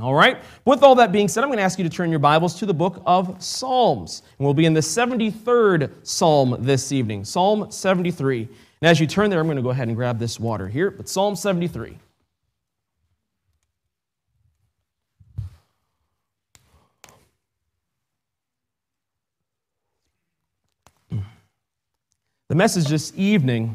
all right? With all that being said, I'm going to ask you to turn your Bibles to the book of Psalms. And we'll be in the 73rd Psalm this evening, Psalm 73. And as you turn there, I'm going to go ahead and grab this water here, but Psalm 73. The message this evening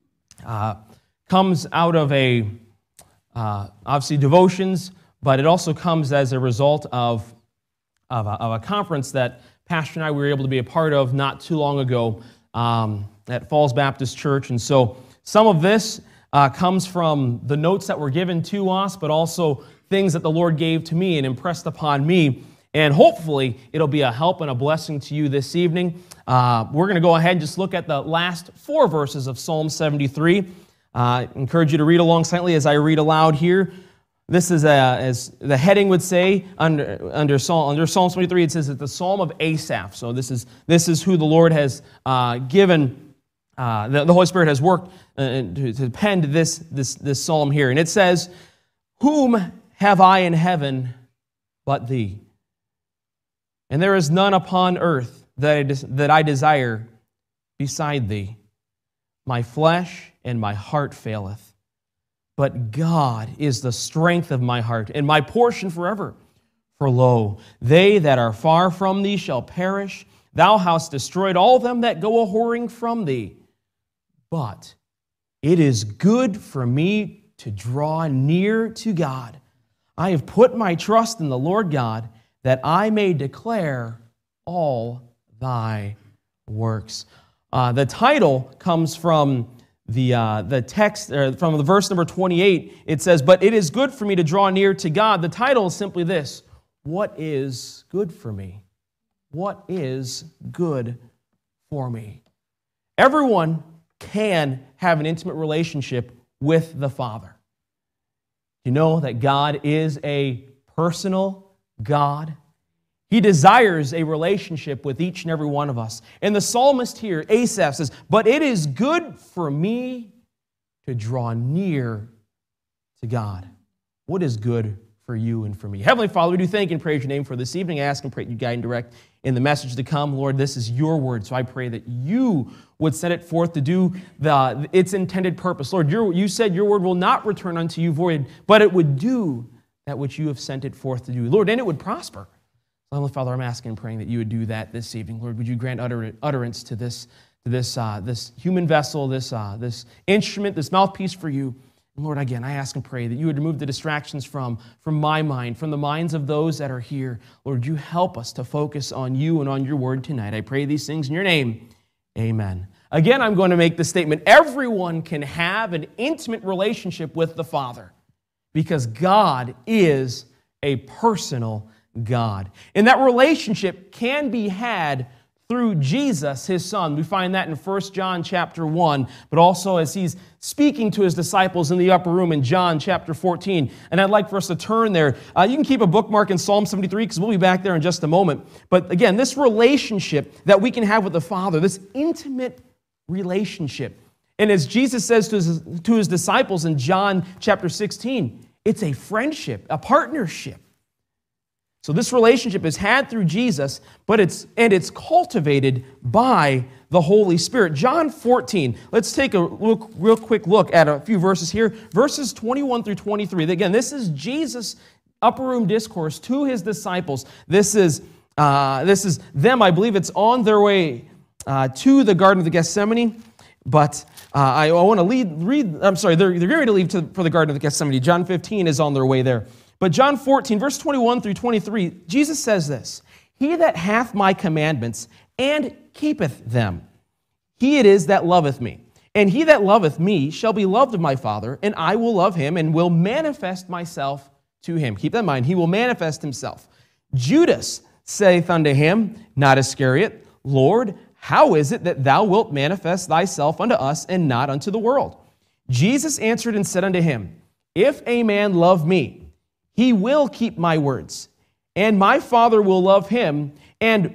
comes out of obviously devotions, but it also comes as a result of a conference that Pastor and I were able to be a part of not too long ago at Falls Baptist Church. And so some of this comes from the notes that were given to us, but also things that the Lord gave to me and impressed upon me. And hopefully it'll be a help and a blessing to you this evening. We're going to go ahead and just look at the last 4 verses of Psalm 73. I encourage you to read along silently as I read aloud here. This is, as the heading would say, under Psalm 73, it says it's the Psalm of Asaph. So this is who the Lord has given, the Holy Spirit has worked to pen this psalm here. And it says, "Whom have I in heaven but thee? And there is none upon earth that I desire beside thee. My flesh and my heart faileth, but God is the strength of my heart and my portion forever. For lo, they that are far from thee shall perish. Thou hast destroyed all them that go a-whoring from thee. But it is good for me to draw near to God. I have put my trust in the Lord God, that I may declare all thy works." The title comes from the text, from the verse number 28. It says, "But it is good for me to draw near to God." The title is simply this: what is good for me? What is good for me? Everyone can have an intimate relationship with the Father. You know that God is a personal God. He desires a relationship with each and every one of us. And the psalmist here, Asaph, says, "But it is good for me to draw near to God." What is good for you and for me? Heavenly Father, we do thank and praise your name for this evening. I ask and pray that you guide and direct in the message to come. Lord, this is your word, so I pray that you would set it forth to do its intended purpose. Lord, you said your word will not return unto you void, but it would do that which you have sent it forth to do. Lord, and it would prosper. Heavenly Father, I'm asking and praying that you would do that this evening. Lord, would you grant utterance to this human vessel, this instrument, this mouthpiece for you. And Lord, again, I ask and pray that you would remove the distractions from my mind, from the minds of those that are here. Lord, you help us to focus on you and on your word tonight. I pray these things in your name. Amen. Again, I'm going to make the statement: everyone can have an intimate relationship with the Father, because God is a personal God. And that relationship can be had through Jesus, his Son. We find that in 1 John chapter 1, but also as he's speaking to his disciples in the upper room in John chapter 14. And I'd like for us to turn there. You can keep a bookmark in Psalm 73 because we'll be back there in just a moment. But again, this relationship that we can have with the Father, this intimate relationship. And as Jesus says to his disciples in John chapter 16, it's a friendship, a partnership. So this relationship is had through Jesus, but it's cultivated by the Holy Spirit. John 14, let's take a real quick look at a few verses here. Verses 21 through 23. Again, this is Jesus' upper room discourse to his disciples. This is them, I believe it's on their way to the Garden of Gethsemane. But I want to they're getting ready to leave for the Garden of Gethsemane. John 15 is on their way there. But John 14, verse 21 through 23, Jesus says this: "He that hath my commandments and keepeth them, he it is that loveth me. And he that loveth me shall be loved of my Father, and I will love him and will manifest myself to him." Keep that in mind. He will manifest himself. "Judas saith unto him," not Iscariot, "Lord, how is it that thou wilt manifest thyself unto us and not unto the world?" Jesus answered and said unto him, "If a man love me, he will keep my words, and my Father will love him, and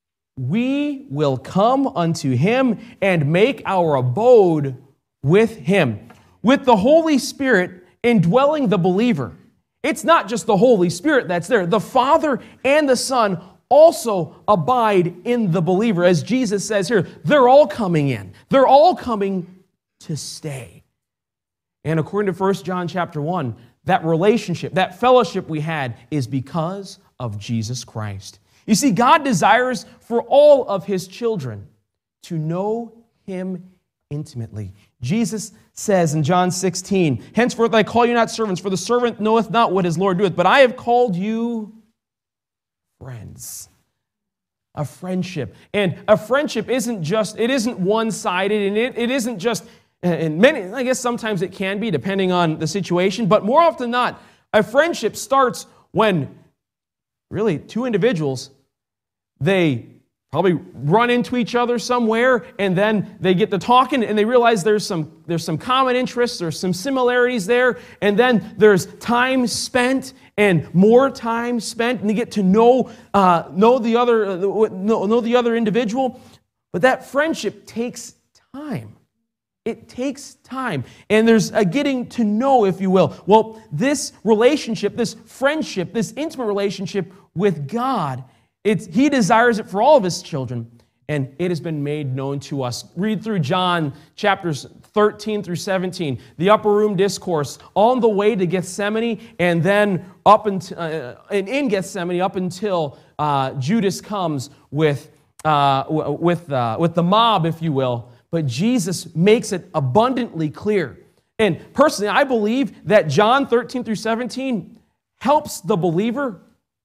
we will come unto him and make our abode with him." With the Holy Spirit indwelling the believer, It's not just the Holy Spirit that's there. The Father and the Son also abide in the believer. As Jesus says here, they're all coming in. They're all coming to stay. And according to 1 John chapter 1, that relationship, that fellowship we had is because of Jesus Christ. You see, God desires for all of His children to know Him intimately. Jesus says in John 16, "Henceforth I call you not servants, for the servant knoweth not what his Lord doeth, but I have called you friends." A friendship. And a friendship isn't one-sided, and it isn't just, and many, I guess sometimes it can be, depending on the situation, but more often than not, a friendship starts when really two individuals, they probably run into each other somewhere, and then they get to talking, and they realize there's some common interests, there's some similarities there, and then there's time spent and more time spent, and they get to know the other individual. But that friendship takes time. It takes time, and there's a getting to know, if you will. Well, this relationship, this friendship, this intimate relationship with God, He desires it for all of His children, and it has been made known to us. Read through John chapters 13 through 17, the upper room discourse, on the way to Gethsemane, and then in Gethsemane up until Judas comes with the mob, if you will. But Jesus makes it abundantly clear. And personally, I believe that John 13 through 17 helps the believer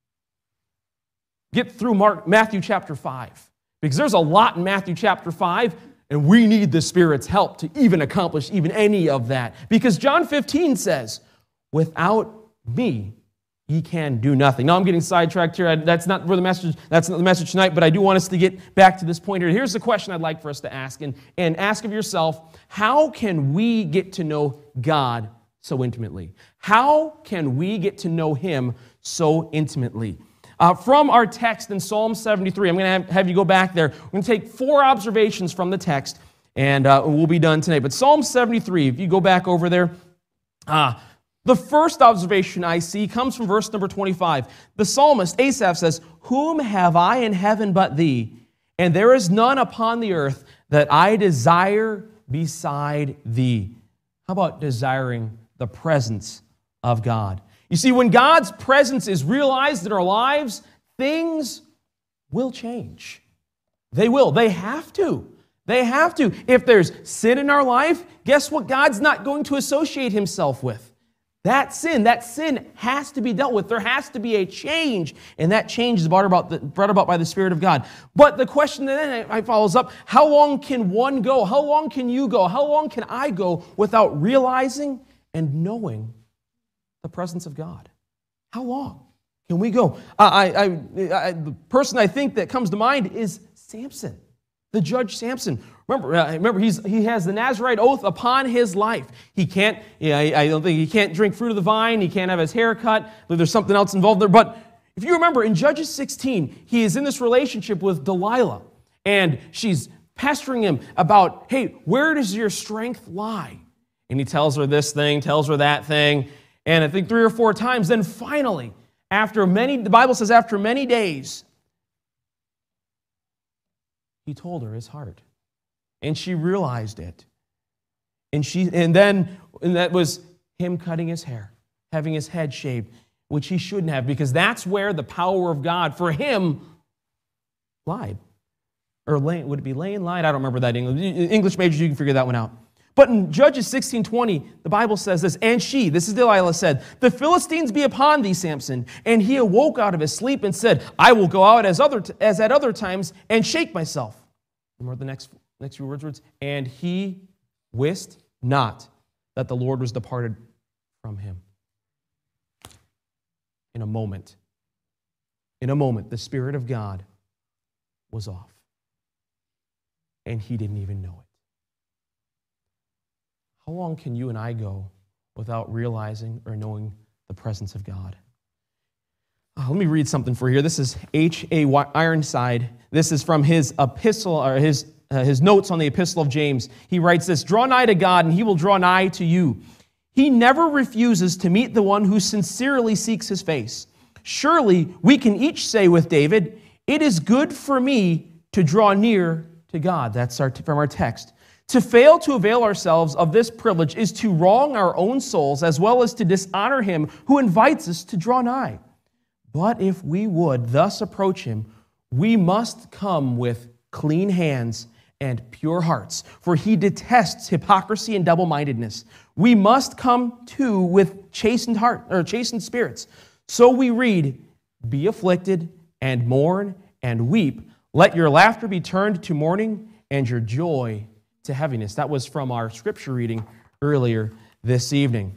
get through Matthew chapter 5. Because there's a lot in Matthew chapter 5, and we need the Spirit's help to even accomplish even any of that. Because John 15 says, "Without me, ye can do nothing." Now, I'm getting sidetracked here. That's not the message tonight, but I do want us to get back to this point here. Here's the question I'd like for us to ask, and ask of yourself: how can we get to know God so intimately? How can we get to know Him so intimately? From our text in Psalm 73, I'm going to have you go back there. We're going to take 4 observations from the text, and we'll be done tonight. But Psalm 73, if you go back over there, the first observation I see comes from verse number 25. The psalmist, Asaph, says, "Whom have I in heaven but Thee? And there is none upon the earth that I desire beside Thee." How about desiring the presence of God? You see, when God's presence is realized in our lives, things will change. They will. They have to. They have to. If there's sin in our life, guess what God's not going to associate Himself with? That sin has to be dealt with. There has to be a change, and that change is brought about by the Spirit of God. But the question then follows up, how long can one go? How long can you go? How long can I go without realizing and knowing the presence of God? How long can we go? The person I think that comes to mind is Samson, the judge Samson. Remember, he has the Nazirite oath upon his life. He can't. I don't think he can't drink fruit of the vine. He can't have his hair cut. I believe there's something else involved there. But if you remember, in Judges 16, he is in this relationship with Delilah, and she's pestering him about, "Hey, where does your strength lie?" And he tells her this thing, tells her that thing. And I think 3 or 4 times, then finally, the Bible says after many days, he told her his heart. And she realized it. And that was him cutting his hair, having his head shaved, which he shouldn't have, because that's where the power of God for him lied. Or would it be laying, lied? I don't remember that English majors, you can figure that one out. But in Judges 16:20, the Bible says this, "And she," this is Delilah, said, "The Philistines be upon thee, Samson." And he awoke out of his sleep and said, "I will go out as at other times and shake myself." Remember the next few words? "And he wist not that the Lord was departed from him." In a moment, the Spirit of God was off. And he didn't even know it. How long can you and I go without realizing or knowing the presence of God? Let me read something for you here. This is H.A. Ironside. This is from his epistle, or his notes on the Epistle of James. He writes this: "Draw nigh to God, and He will draw nigh to you. He never refuses to meet the one who sincerely seeks his face. Surely we can each say with David, "It is good for me to draw near to God." That's from our text. To fail to avail ourselves of this privilege is to wrong our own souls as well as to dishonor him who invites us to draw nigh. But if we would thus approach him, we must come with clean hands and pure hearts, for he detests hypocrisy and double-mindedness. We must come too with chastened spirits. So we read, "Be afflicted and mourn and weep. Let your laughter be turned to mourning and your joy to heaviness." That was from our scripture reading earlier this evening.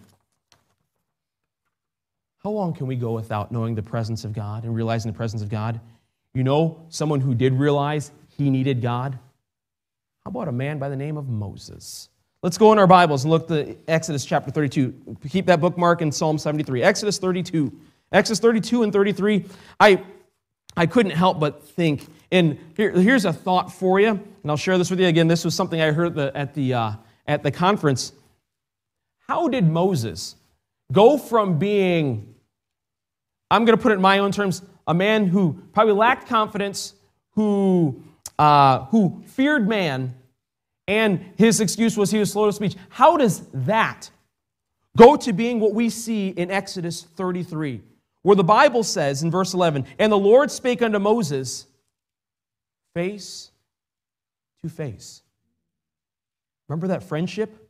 How long can we go without knowing the presence of God and realizing the presence of God? You know, someone who did realize he needed God? How about a man by the name of Moses? Let's go in our Bibles and look at Exodus chapter 32. Keep that bookmark in Psalm 73. Exodus 32. Exodus 32 and 33. I couldn't help but think, and here's a thought for you, and I'll share this with you again. This was something I heard at the conference. How did Moses go from being, I'm going to put it in my own terms, a man who probably lacked confidence, who feared man, and his excuse was he was slow to speech. How does that go to being what we see in Exodus 33, where the Bible says in verse 11, "And the Lord spake unto Moses face to face." Remember that friendship?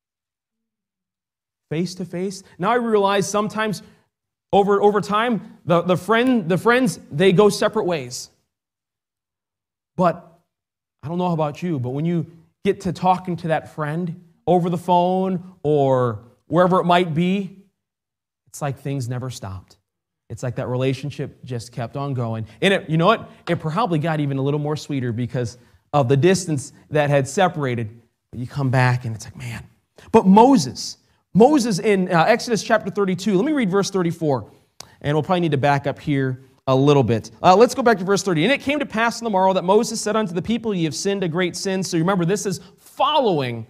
Face to face. Now I realize sometimes over time, the friends, they go separate ways. But I don't know about you, but when you get to talking to that friend over the phone or wherever it might be, it's like things never stopped. It's like that relationship just kept on going. And you know what? It probably got even a little more sweeter because of the distance that had separated. But you come back and it's like, man. But Moses in Exodus chapter 32, let me read verse 34. And we'll probably need to back up here a little bit. Let's go back to verse 30. "And it came to pass on the morrow that Moses said unto the people, Ye have sinned a great sin." So remember, this is following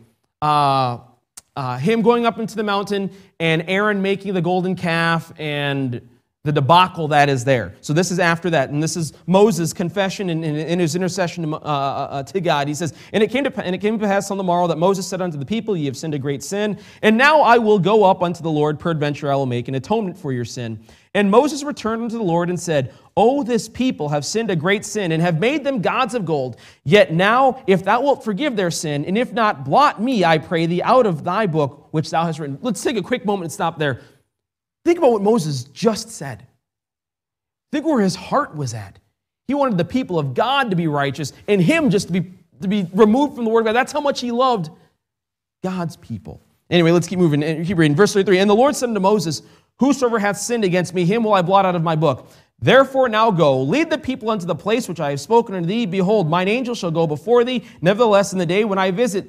him going up into the mountain and Aaron making the golden calf and the debacle that is there. So this is after that. And this is Moses' confession in his intercession to God. He says, and it came to pass on the morrow that Moses said unto the people, Ye have sinned a great sin. And now I will go up unto the Lord. Peradventure I will make an atonement for your sin. And Moses returned unto the Lord and said, O this people have sinned a great sin, and have made them gods of gold. Yet now, if thou wilt forgive their sin, and if not, blot me, I pray thee, out of thy book which thou hast written. Let's take a quick moment and stop there. Think about what Moses just said. Think where his heart was at. He wanted the people of God to be righteous, and him just to be removed from the word of God. That's how much he loved God's people. Anyway, let's keep moving. Keep reading. Verse 33, And the Lord said unto Moses, Whosoever hath sinned against me, him will I blot out of my book. Therefore now go, lead the people unto the place which I have spoken unto thee. Behold, mine angel shall go before thee. Nevertheless, in the day when I visit,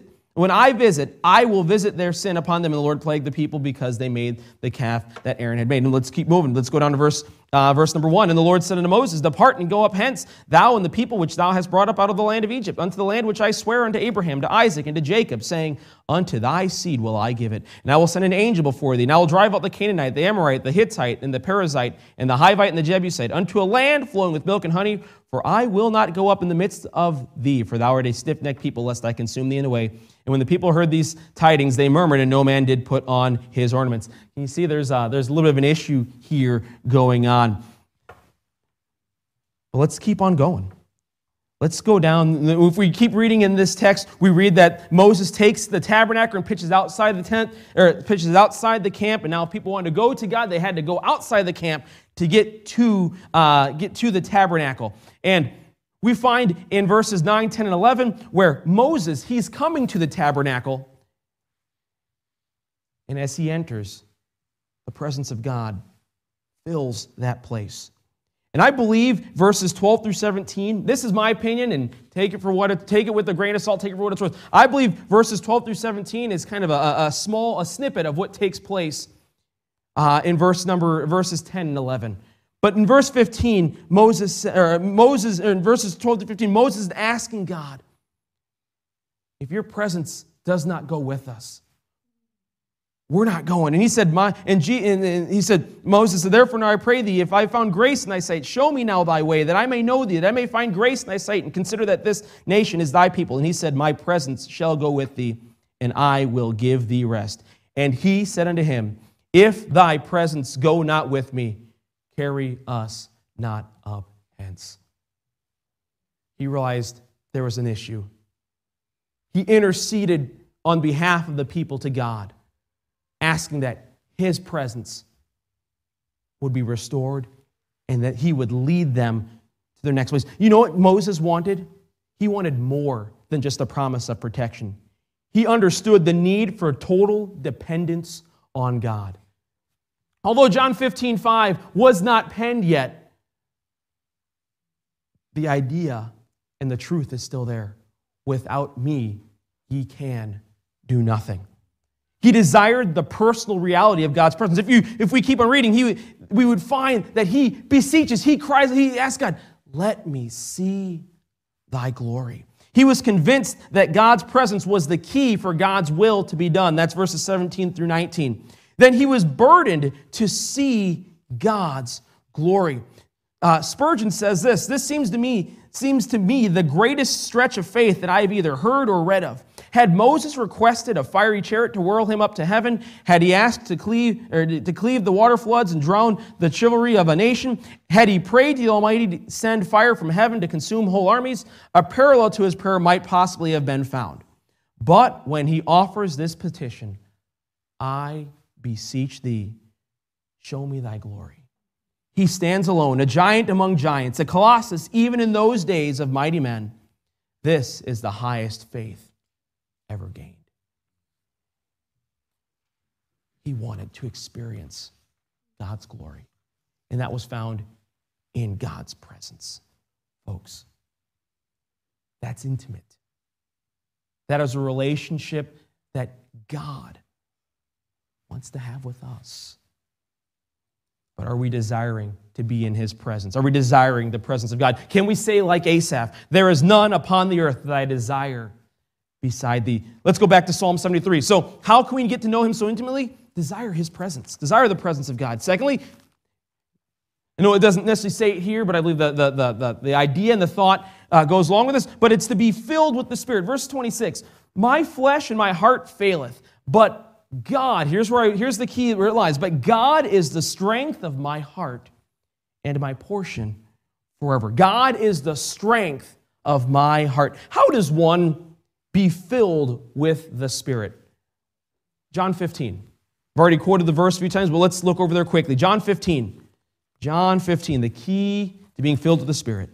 I will visit their sin upon them. And the Lord plagued the people because they made the calf that Aaron had made. And let's keep moving. Let's go down to verse number 1. And the Lord said unto Moses, Depart and go up hence, thou and the people which thou hast brought up out of the land of Egypt, unto the land which I swear unto Abraham, to Isaac, and to Jacob, saying, Unto thy seed will I give it. And I will send an angel before thee, and I will drive out the Canaanite, the Amorite, the Hittite, and the Perizzite, and the Hivite, and the Jebusite, unto a land flowing with milk and honey. For I will not go up in the midst of thee, for thou art a stiff-necked people, lest I consume thee in the way. And when the people heard these tidings, they murmured, and no man did put on his ornaments. Can you see there's a little bit of an issue here going on. But let's keep on going. Let's go down. If we keep reading in this text, we read that Moses takes the tabernacle and pitches outside the tent, or pitches outside the camp. And now if people wanted to go to God, they had to go outside the camp to get to the tabernacle. And we find in verses 9, 10, and 11 where Moses, he's coming to the tabernacle. And as he enters, the presence of God fills that place. And I believe verses 12 through 17, this is my opinion, and take it with a grain of salt, take it for what it's worth. I believe verses 12 through 17 is kind of a snippet of what takes place in verses 10 and 11. But in verse 15, in verses 12 to 15, Moses is asking God, if your presence does not go with us, we're not going. And he said, Moses said, therefore now I pray thee, if I found grace in thy sight, show me now thy way, that I may know thee, that I may find grace in thy sight, and consider that this nation is thy people. And he said, my presence shall go with thee, and I will give thee rest. And he said unto him, if thy presence go not with me, carry us not up hence. He realized there was an issue. He interceded on behalf of the people to God, asking that his presence would be restored and that he would lead them to their next place. You know what Moses wanted? He wanted more than just a promise of protection. He understood the need for total dependence on God. Although John 15:5 was not penned yet, the idea and the truth is still there. Without me, ye can do nothing. He desired the personal reality of God's presence. If we keep on reading, we would find that he beseeches, he cries, he asks God, let me see thy glory. He was convinced that God's presence was the key for God's will to be done. That's verses 17 through 19. Then he was burdened to see God's glory. Spurgeon says this seems to me the greatest stretch of faith that I have either heard or read of. Had Moses requested a fiery chariot to whirl him up to heaven, had he asked to cleave the water floods and drown the chivalry of a nation, had he prayed to the Almighty to send fire from heaven to consume whole armies, a parallel to his prayer might possibly have been found. But when he offers this petition, I beseech thee, show me thy glory. He stands alone, a giant among giants, a colossus even in those days of mighty men. This is the highest faith ever gained. He wanted to experience God's glory, and that was found in God's presence. Folks, that's intimate. That is a relationship that God wants to have with us. But are we desiring to be in his presence? Are we desiring the presence of God? Can we say like Asaph, there is none upon the earth that I desire beside thee? Let's go back to Psalm 73. So how can we get to know him so intimately? Desire his presence. Desire the presence of God. Secondly, I know it doesn't necessarily say it here, but I believe the idea and the thought goes along with this, but it's to be filled with the Spirit. Verse 26, my flesh and my heart faileth, but God, here's the key where it lies. But God is the strength of my heart and my portion forever. God is the strength of my heart. How does one be filled with the Spirit? John 15. I've already quoted the verse a few times, but let's look over there quickly. John 15. John 15, the key to being filled with the Spirit.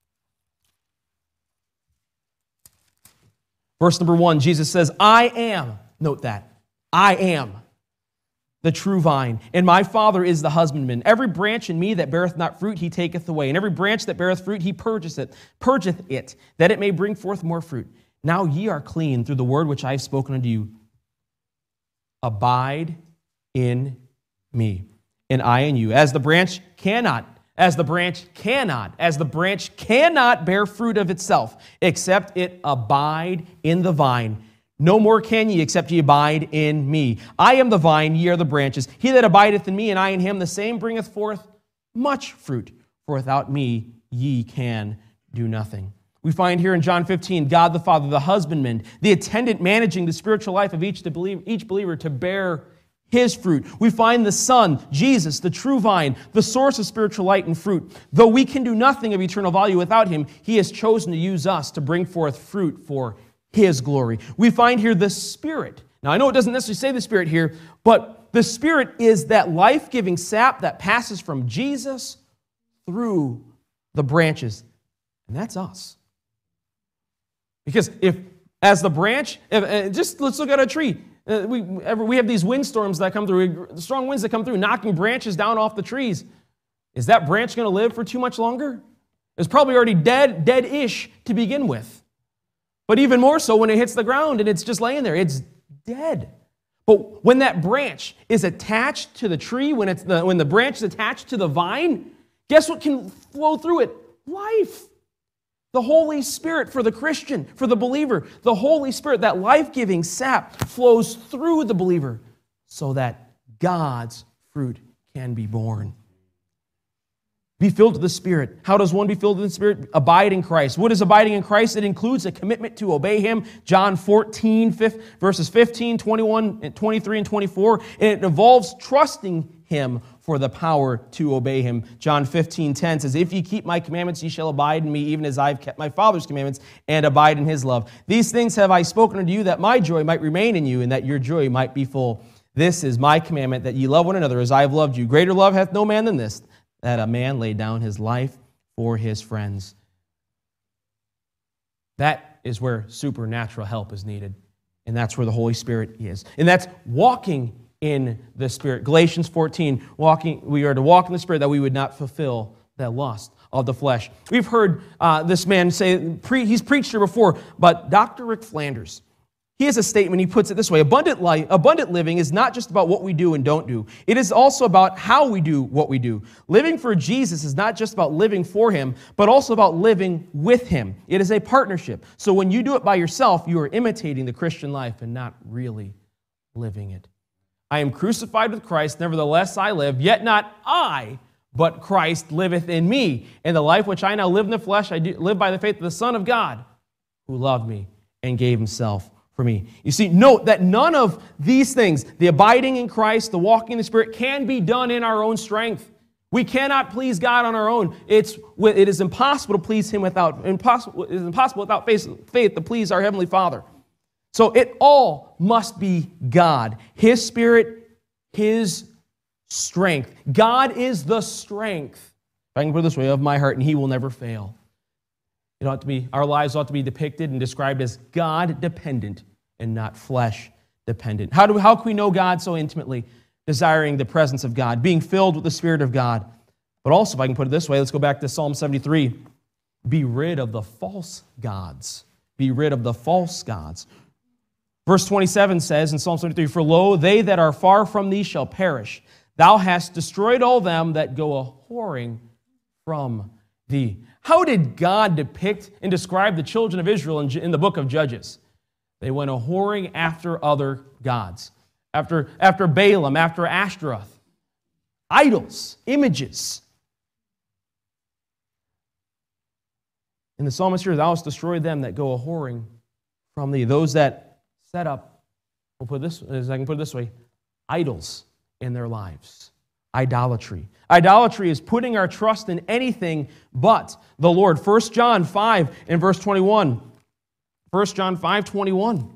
Verse number 1, Jesus says, I am, note that, I am the true vine, and my Father is the husbandman. Every branch in me that beareth not fruit, he taketh away. And every branch that beareth fruit, he purgeth it, that it may bring forth more fruit. Now ye are clean through the word which I have spoken unto you. Abide in me, and I in you. As the branch cannot bear fruit of itself, except it abide in the vine. No more can ye, except ye abide in me. I am the vine, ye are the branches. He that abideth in me, and I in him, the same bringeth forth much fruit. For without me ye can do nothing. We find here in John 15, God the Father, the husbandman, the attendant managing the spiritual life of each believer to bear his fruit. We find the Son, Jesus, the true vine, the source of spiritual light and fruit. Though we can do nothing of eternal value without him, he has chosen to use us to bring forth fruit for his glory. We find here the Spirit. Now, I know it doesn't necessarily say the Spirit here, but the Spirit is that life-giving sap that passes from Jesus through the branches. And that's us. Because let's look at a tree. We have these windstorms that come through, strong winds that come through, knocking branches down off the trees. Is that branch going to live for too much longer? It's probably already dead-ish to begin with. But even more so when it hits the ground and it's just laying there, it's dead. But when that branch is attached to the tree, when the branch is attached to the vine, guess what can flow through it? Life. The Holy Spirit for the Christian, for the believer. The Holy Spirit, that life-giving sap, flows through the believer so that God's fruit can be born. Be filled with the Spirit. How does one be filled with the Spirit? Abide in Christ. What is abiding in Christ? It includes a commitment to obey Him. John 14, verses 15, 21, 23, and 24. And it involves trusting Him for the power to obey Him. John 15:10 says, if ye keep my commandments, ye shall abide in me, even as I have kept my Father's commandments, and abide in His love. These things have I spoken unto you, that my joy might remain in you, and that your joy might be full. This is my commandment, that ye love one another as I have loved you. Greater love hath no man than this, that a man lay down his life for his friends. That is where supernatural help is needed. And that's where the Holy Spirit is. And that's walking in the Spirit. Galatians 14, we are to walk in the Spirit that we would not fulfill the lust of the flesh. We've heard this man say, he's preached here before, but Dr. Rick Flanders, he has a statement, he puts it this way: abundant living is not just about what we do and don't do. It is also about how we do what we do. Living for Jesus is not just about living for Him, but also about living with Him. It is a partnership. So when you do it by yourself, you are imitating the Christian life and not really living it. I am crucified with Christ, nevertheless I live, yet not I, but Christ liveth in me. And the life which I now live in the flesh, I do live by the faith of the Son of God, who loved me and gave Himself for me. You see, note that none of these things, the abiding in Christ, the walking in the Spirit, can be done in our own strength. We cannot please God on our own. It is impossible to please Him without faith to please our Heavenly Father. So it all must be God, His Spirit, His strength. God is the strength, if I can put it this way, of my heart, and He will never fail. Our lives ought to be depicted and described as God-dependent and not flesh-dependent. How can we know God so intimately? Desiring the presence of God, being filled with the Spirit of God. But also, if I can put it this way, let's go back to Psalm 73. Be rid of the false gods. Be rid of the false gods. Verse 27 says in Psalm 73, for lo, they that are far from thee shall perish. Thou hast destroyed all them that go a-whoring from thee. How did God depict and describe the children of Israel in the book of Judges? They went a-whoring after other gods, after Balaam, after Ashtaroth, idols, images. In the psalmist here, thou hast destroyed them that go a-whoring from thee. Those that set up, I can put it this way, idols in their lives. Idolatry. Idolatry is putting our trust in anything but the Lord. 1 John 5 and verse 21. 1 John 5:21.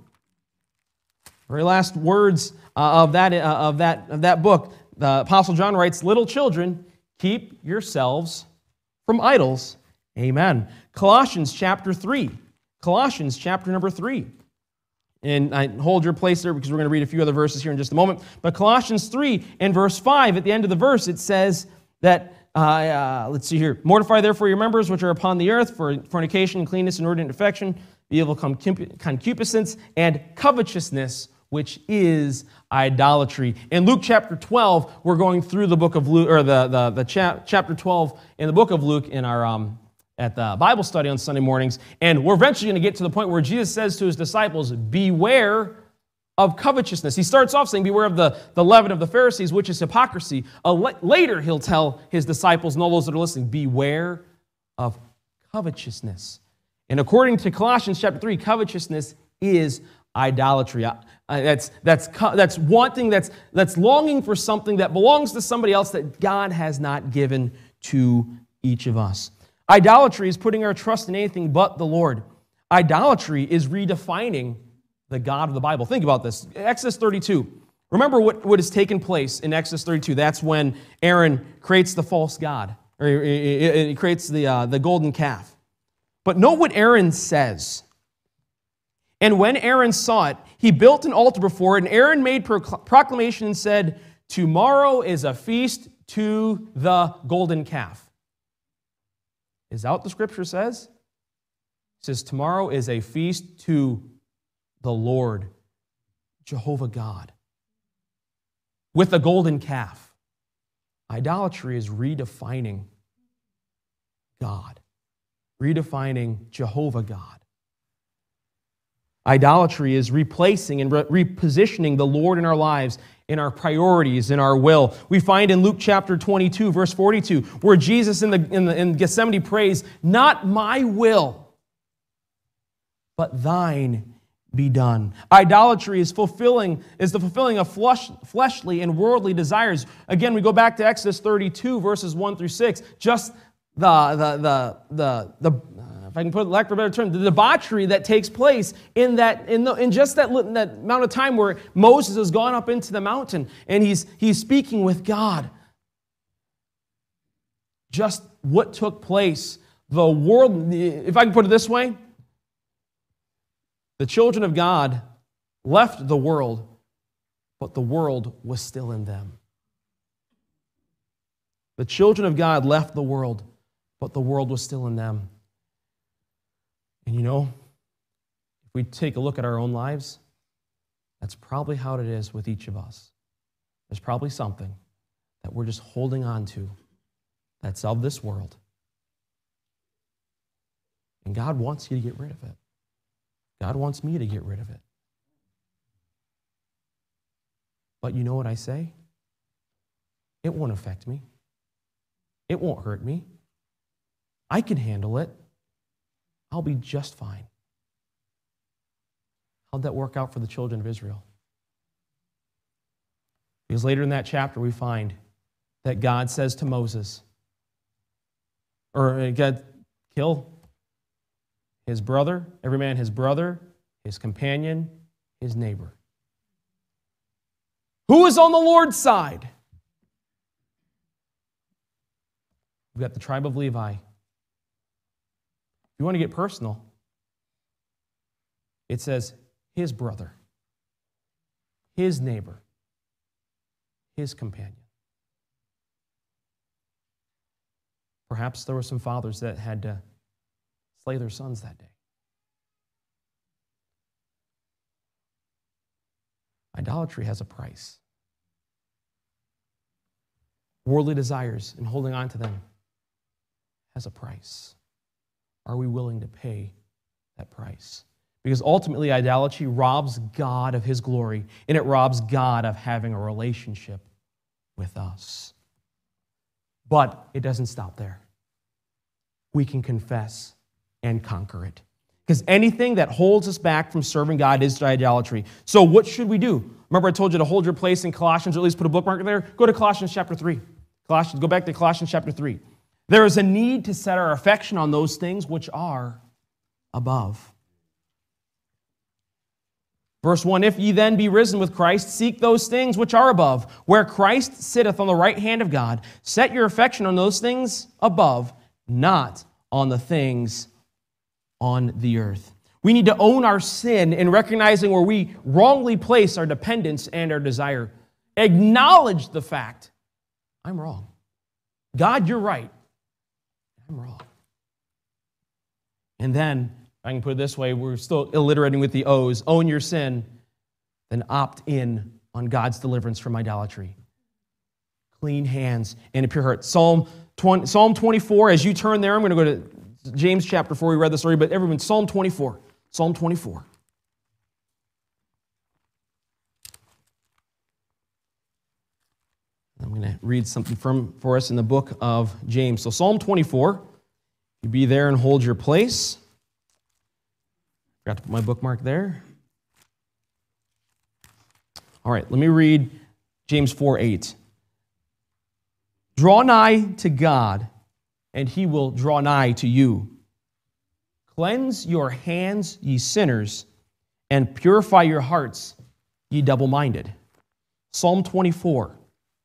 Very last words of that book. The Apostle John writes, little children, keep yourselves from idols. Amen. Colossians chapter 3. Colossians chapter number 3. And I hold your place there because we're going to read a few other verses here in just a moment. But Colossians 3 and verse 5, at the end of the verse, it says that, let's see here. Mortify therefore your members which are upon the earth for fornication, uncleanness, inordinate affection, evil concupiscence, and covetousness, which is idolatry. In Luke chapter 12, we're going through the book of Luke, or chapter 12 in the book of Luke in our at the Bible study on Sunday mornings, and we're eventually going to get to the point where Jesus says to His disciples, beware of covetousness. He starts off saying, beware of the leaven of the Pharisees, which is hypocrisy. Later, He'll tell His disciples and all those that are listening, beware of covetousness. And according to Colossians chapter 3, covetousness is idolatry. That's wanting, that's longing for something that belongs to somebody else that God has not given to each of us. Idolatry is putting our trust in anything but the Lord. Idolatry is redefining the God of the Bible. Think about this. Exodus 32. Remember what has taken place in Exodus 32. That's when Aaron creates the false god, or he creates the golden calf. But note what Aaron says. And when Aaron saw it, he built an altar before it, and Aaron made proclamation and said, tomorrow is a feast to the golden calf. Is that what the Scripture says? It says tomorrow is a feast to the Lord, Jehovah God, with a golden calf. Idolatry is redefining God, redefining Jehovah God. Idolatry is replacing and repositioning the Lord in our lives in our priorities, in our will. We find in Luke chapter 22, verse 42, where Jesus in Gethsemane prays, "Not my will, but thine be done." Idolatry is the fulfilling of fleshly and worldly desires. Again, we go back to Exodus 32, verses 1 through 6. Just if I can put it lack of a better term, the debauchery that takes place in just that amount of time where Moses has gone up into the mountain and he's speaking with God. Just what took place. The world, if I can put it this way, the children of God left the world, but the world was still in them. The children of God left the world, but the world was still in them. And if we take a look at our own lives, that's probably how it is with each of us. There's probably something that we're just holding on to that's of this world. And God wants you to get rid of it. God wants me to get rid of it. But you know what I say? It won't affect me. It won't hurt me. I can handle it. I'll be just fine. How'd that work out for the children of Israel? Because later in that chapter we find that God says to Moses, God, kill his brother, every man his brother, his companion, his neighbor. Who is on the Lord's side? We've got the tribe of Levi. If you want to get personal, it says his brother, his neighbor, his companion. Perhaps there were some fathers that had to slay their sons that day. Idolatry has a price. Worldly desires and holding on to them has a price. Are we willing to pay that price? Because ultimately, idolatry robs God of his glory, and it robs God of having a relationship with us. But it doesn't stop there. We can confess and conquer it. Because anything that holds us back from serving God is idolatry. So what should we do? Remember I told you to hold your place in Colossians, or at least put a bookmark there? Go to Colossians chapter 3. Go back to Colossians chapter 3. There is a need to set our affection on those things which are above. Verse 1, if ye then be risen with Christ, seek those things which are above, where Christ sitteth on the right hand of God. Set your affection on those things above, not on the things on the earth. We need to own our sin in recognizing where we wrongly place our dependence and our desire. Acknowledge the fact, I'm wrong. God, you're right. I'm wrong. And then, I can put it this way, we're still alliterating with the O's. Own your sin, then opt in on God's deliverance from idolatry. Clean hands and a pure heart. Psalm 24, as you turn there, I'm going to go to James chapter 4. We read the story, but everyone, Psalm 24. Psalm 24. I'm going to read something for us in the book of James. So Psalm 24, you be there and hold your place. Forgot to put my bookmark there. All right, let me read James 4:8. Draw nigh to God, and he will draw nigh to you. Cleanse your hands, ye sinners, and purify your hearts, ye double-minded. Psalm 24.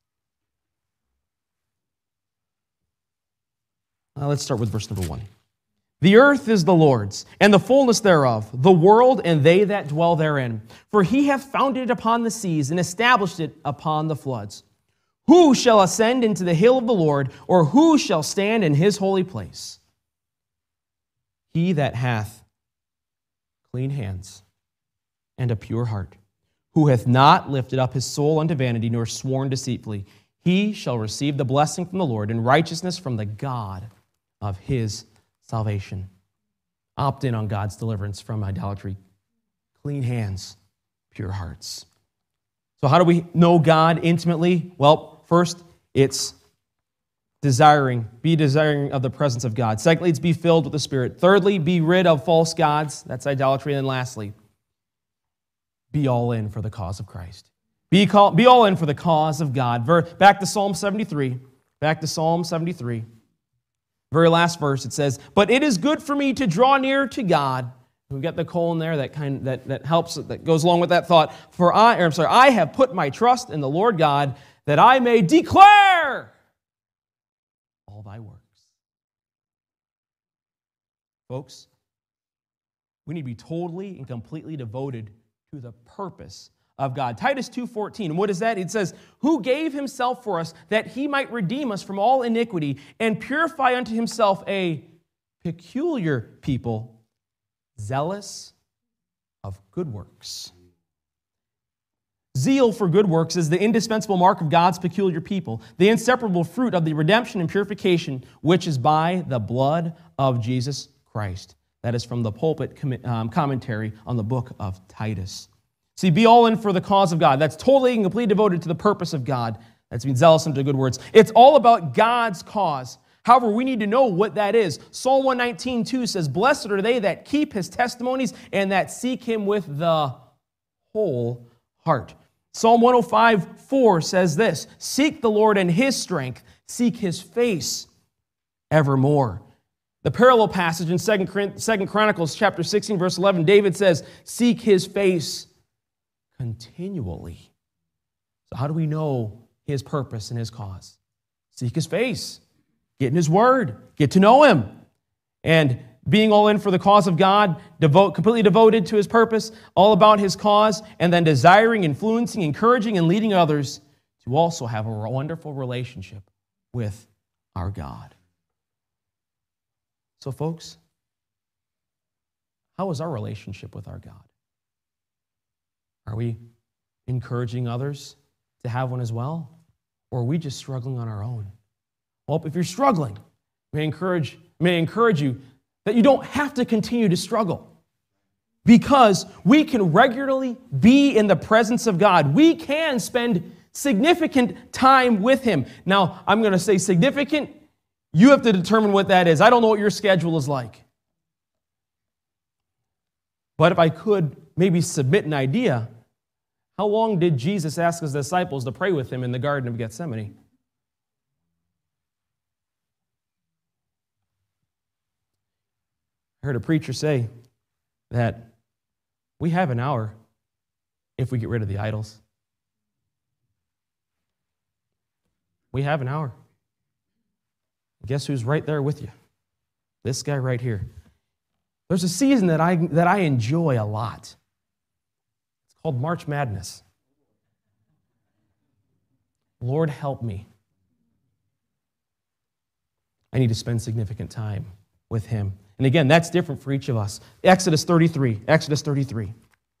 Let's start with verse number 1. The earth is the Lord's, and the fullness thereof, the world and they that dwell therein. For he hath founded it upon the seas, and established it upon the floods. Who shall ascend into the hill of the Lord, or who shall stand in his holy place? He that hath clean hands and a pure heart, who hath not lifted up his soul unto vanity, nor sworn deceitfully, he shall receive the blessing from the Lord, and righteousness from the God of his salvation. Opt in on God's deliverance from idolatry. Clean hands, pure hearts. So how do we know God intimately? Well, first, it's desiring. Be desiring of the presence of God. Secondly, it's be filled with the Spirit. Thirdly, be rid of false gods. That's idolatry. And then lastly, be all in for the cause of Christ. Be all in for the cause of God. Back to Psalm 73. Back to Psalm 73. Very last verse, it says, "But it is good for me to draw near to God." We've got the colon there that helps, that goes along with that thought. I have put my trust in the Lord God, that I may declare all thy works. Folks, we need to be totally and completely devoted to the purpose of God. Titus 2:14, what is that? It says, "Who gave himself for us, that he might redeem us from all iniquity, and purify unto himself a peculiar people, zealous of good works." Zeal for good works is the indispensable mark of God's peculiar people, the inseparable fruit of the redemption and purification, which is by the blood of Jesus Christ. That is from the pulpit commentary on the book of Titus. See, be all in for the cause of God. That's totally and completely devoted to the purpose of God. That's being zealous unto good works. It's all about God's cause. However, we need to know what that is. Psalm 119:2 says, "Blessed are they that keep his testimonies and that seek him with the whole heart." Psalm 105:4 says this, "Seek the Lord and his strength, seek his face evermore." The parallel passage in 2 Chronicles chapter 16, verse 11, David says, "Seek his face continually." So how do we know his purpose and his cause? Seek his face. Get in his word. Get to know him. And being all in for the cause of God, completely devoted to his purpose, all about his cause, and then desiring, influencing, encouraging, and leading others to also have a wonderful relationship with our God. So, folks, how is our relationship with our God? Are we encouraging others to have one as well? Or are we just struggling on our own? Well, if you're struggling, may I encourage you that you don't have to continue to struggle, because we can regularly be in the presence of God. We can spend significant time with him. Now, I'm going to say significant. You have to determine what that is. I don't know what your schedule is like. But if I could maybe submit an idea, how long did Jesus ask his disciples to pray with him in the Garden of Gethsemane? I heard a preacher say that we have an hour if we get rid of the idols. We have an hour. Guess who's right there with you? This guy right here. There's a season that I enjoy a lot. It's called March Madness. Lord, help me. I need to spend significant time with him. And again, that's different for each of us. Exodus 33. Exodus 33.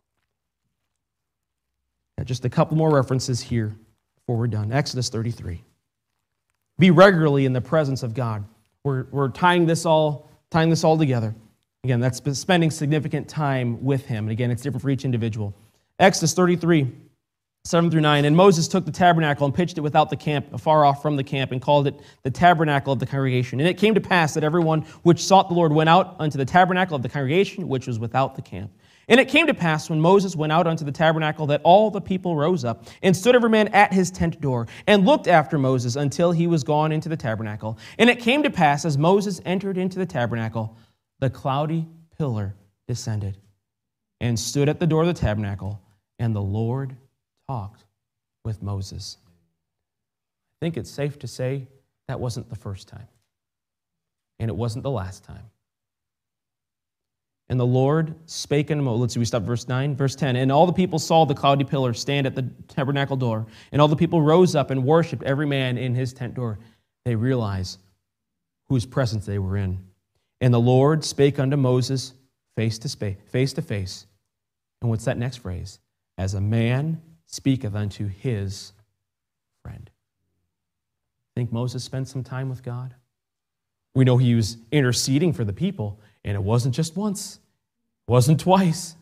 Just a couple more references here before we're done. Exodus 33. Be regularly in the presence of God. We're tying this all together. Again, that's spending significant time with him. And again, it's different for each individual. Exodus 33, 7 through 9. "And Moses took the tabernacle and pitched it without the camp, afar off from the camp, and called it the tabernacle of the congregation. And it came to pass that everyone which sought the Lord went out unto the tabernacle of the congregation, which was without the camp. And it came to pass, when Moses went out unto the tabernacle, that all the people rose up, and stood every man at his tent door, and looked after Moses until he was gone into the tabernacle. And it came to pass, as Moses entered into the tabernacle, the cloudy pillar descended, and stood at the door of the tabernacle, and the Lord talked with Moses." I think it's safe to say that wasn't the first time, and it wasn't the last time. "And the Lord spake unto Moses." Let's see, we stop verse 9. Verse 10. "And all the people saw the cloudy pillar stand at the tabernacle door. And all the people rose up and worshipped every man in his tent door." They realized whose presence they were in. "And the Lord spake unto Moses face to face." And what's that next phrase? "As a man speaketh unto his friend." Think Moses spent some time with God? We know he was interceding for the people. And it wasn't just once. It wasn't twice.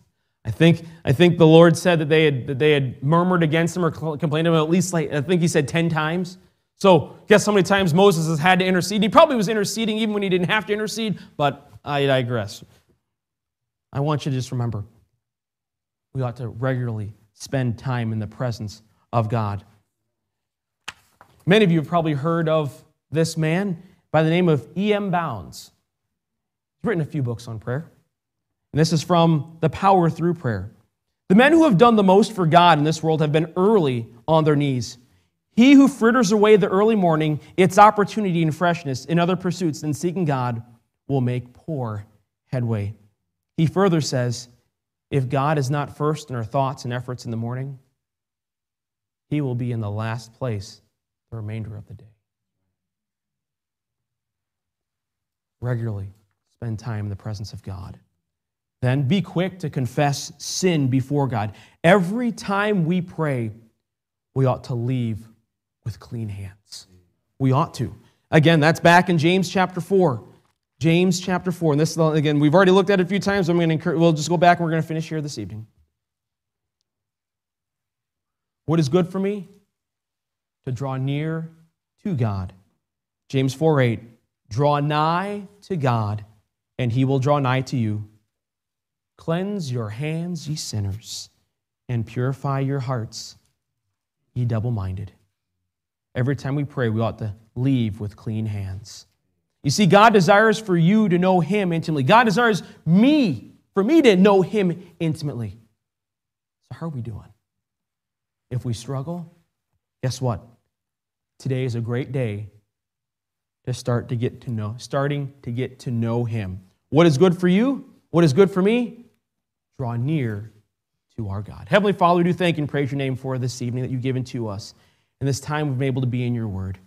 I think the Lord said that they had murmured against him or complained about him at least, I think he said 10 times. So guess how many times Moses has had to intercede. He probably was interceding even when he didn't have to intercede, but I digress. I want you to just remember, we ought to regularly spend time in the presence of God. Many of you have probably heard of this man by the name of E.M. Bounds. He's written a few books on prayer. And this is from The Power Through Prayer. The men who have done the most for God in this world have been early on their knees. He who fritters away the early morning, its opportunity and freshness in other pursuits than seeking God, will make poor headway. He further says, if God is not first in our thoughts and efforts in the morning, he will be in the last place the remainder of the day. Regularly spend time in the presence of God. Then be quick to confess sin before God. Every time we pray, we ought to leave with clean hands. We ought to. Again, that's back in James chapter 4. James chapter 4. And this, again, we've already looked at it a few times. We'll just go back and we're going to finish here this evening. What is good for me? To draw near to God. James 4:8. Draw nigh to God, and he will draw nigh to you. Cleanse your hands, ye sinners, and purify your hearts, ye double-minded. Every time we pray, we ought to leave with clean hands. You see, God desires for you to know him intimately. God desires for me to know him intimately. So how are we doing? If we struggle, guess what? Today is a great day to starting to get to know him. What is good for you? What is good for me? Draw near to our God. Heavenly Father, we do thank and praise your name for this evening that you've given to us. And this time we've been able to be in your word.